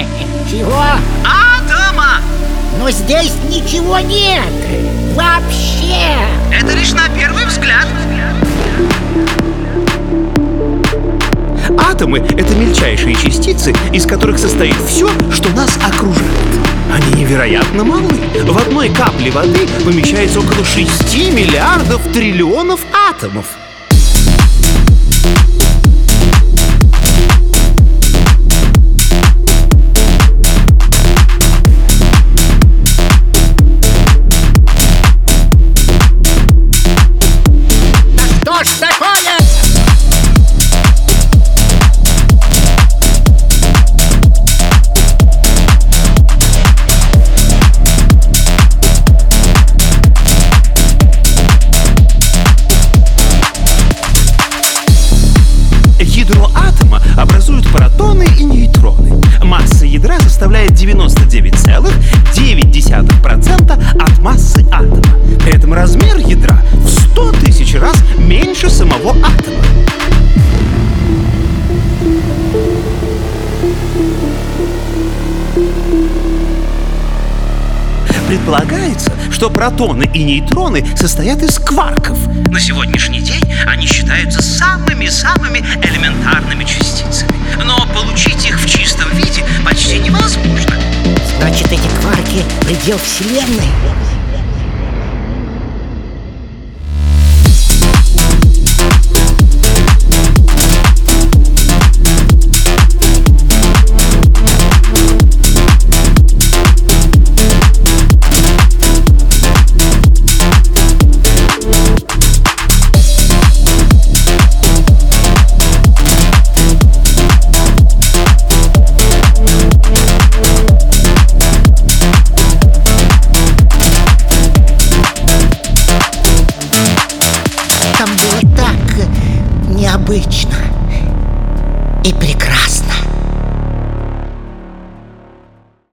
Чего? Атома! Но здесь ничего нет. Вообще. Это лишь на первый взгляд. Атомы — это мельчайшие частицы, из которых состоит все, что нас окружает. Они невероятно малы. В одной капле воды помещается около 6 миллиардов триллионов атомов. Что ж такое? Ядро атома образуют протоны и нейтроны. Масса ядра составляет 99,9% от массы атома. При этом размер ядра в 100 тысяч раз меньше самого атома. Предполагается, что протоны и нейтроны состоят из кварков. На сегодняшний день они считаются самыми-самыми элементарными частицами. Но получить их в чистом виде почти невозможно. Значит, эти кварки — предел Вселенной. Там было так необычно и прекрасно.